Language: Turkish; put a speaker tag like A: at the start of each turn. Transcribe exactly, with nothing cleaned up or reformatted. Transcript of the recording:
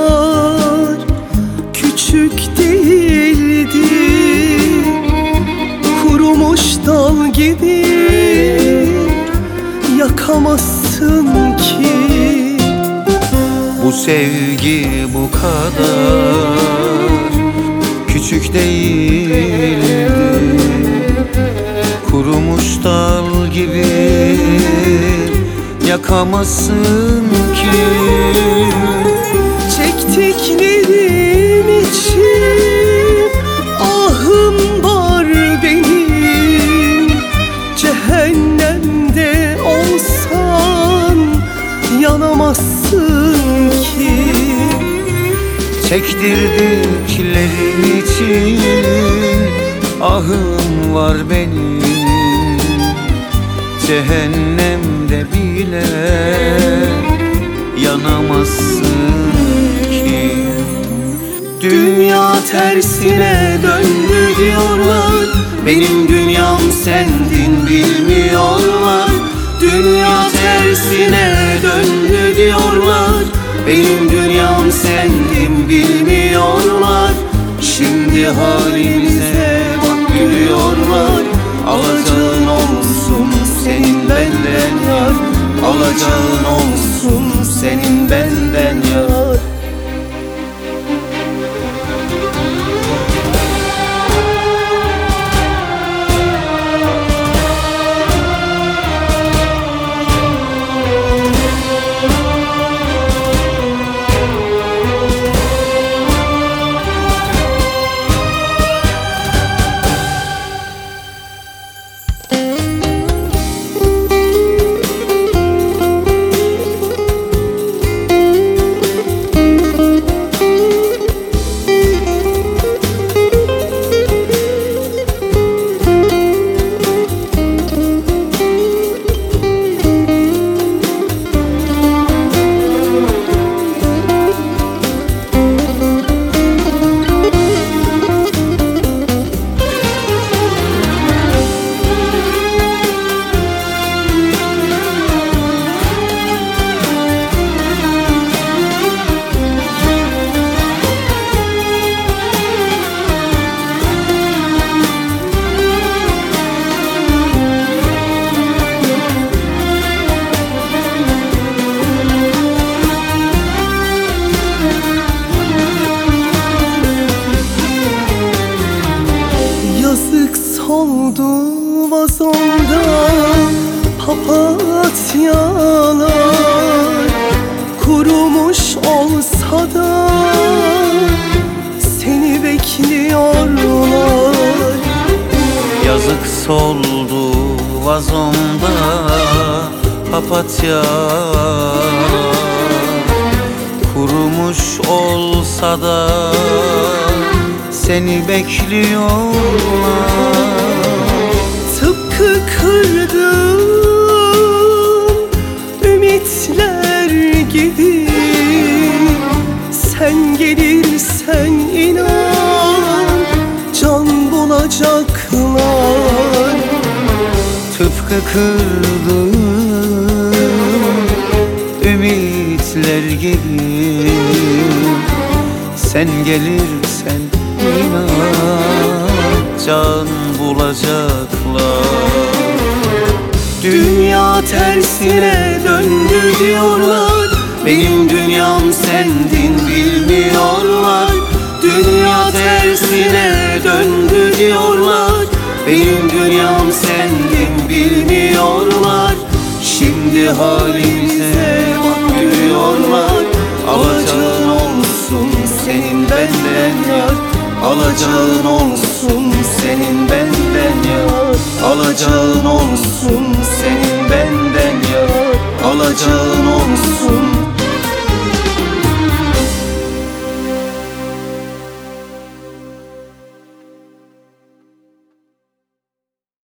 A: kadar küçük değildi. Kurumuş dal gibi yakamazsın ki.
B: Bu sevgi bu kadar küçük değildi. Kurumuş dal gibi yakamazsın ki.
A: Çektiklerim için ahım var benim. Cehennemde olsan yanamazsın ki.
B: Çektirdiklerim için ahım var benim. Cehennemde bile yanamazsın ki.
A: Dünya tersine döndü diyorlar, benim dünyam sendin bilmiyorlar. Dünya tersine döndü diyorlar, benim dünyam sendin bilmiyorlar. Şimdi halimize bak gülüyorlar. Alacağın olsun senin benden yar. Alacağın olsun senin benden yar. Oldu vazonda papatyalar. Kurumuş olsa da seni bekliyorlar.
B: Yazık soldu vazomda papatya. Kurumuş olsa da seni bekliyorlar.
A: Tıpkı kırdığım ümitler gibi, sen gelirsen inan can bulacaklar.
B: Tıpkı kırdığım ümitler gibi, sen gelirsen inan can bulacaklar.
A: Dünya tersine döndü diyorlar, benim dünyam sendin bilmiyorlar. Dünya tersine döndü diyorlar, benim dünyam sendin bilmiyorlar. Şimdi halimize bak gülüyorlar. Alacağın olsun senin benden yar. Alacağın olsun senin benden yar. Alacağın olsun senin benden yar. Alacağın